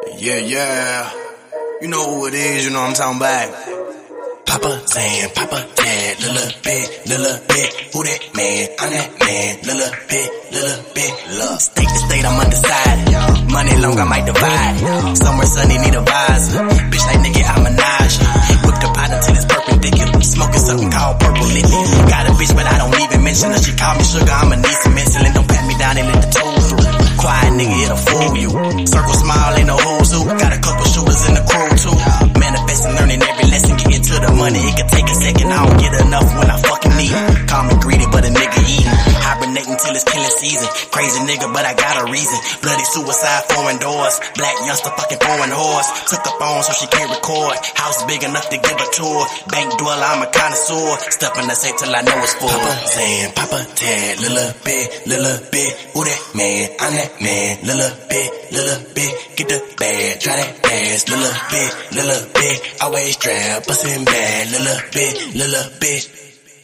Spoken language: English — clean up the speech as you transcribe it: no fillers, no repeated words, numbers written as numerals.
Yeah. You know who it is, you know what I'm talking about. Papa Zan, Papa Tad, little bit, who that man? I'm that man, little bit, love. State to state, I'm undecided. Money long, I might divide. Somewhere sunny, need a visor. Bitch like nigga, I'm a Naj. Whipped up out until it's perpendicular. Smoking something called purple lily. Got a bitch, but I don't even mention her. She call me sugar, I'ma need some insulin. Don't pat me down and let the tool through. Quiet nigga, it'll fool you. Circle smile, ain't no who's who. Got a couple shooters in the crew too. Manifesting, learning every lesson, getting to the money. It could take a second, I don't get enough when I fucking need it. Call me greedy, but a nigga eating. Hibernating till it's killing season. Crazy nigga, but I got a reason. Bloody suicide, foreign doors. Black youngster, fucking foreign horse. Took up on so she can't record. House big enough to give a tour. Bank dweller, I'm a connoisseur. Step in the safe till I know it's full. Papa Zan, Papa Tad, little bit, who that man? I'm that man, little bit, get the bag, try that ass, little bit, always trap, bustin' bad, little bit.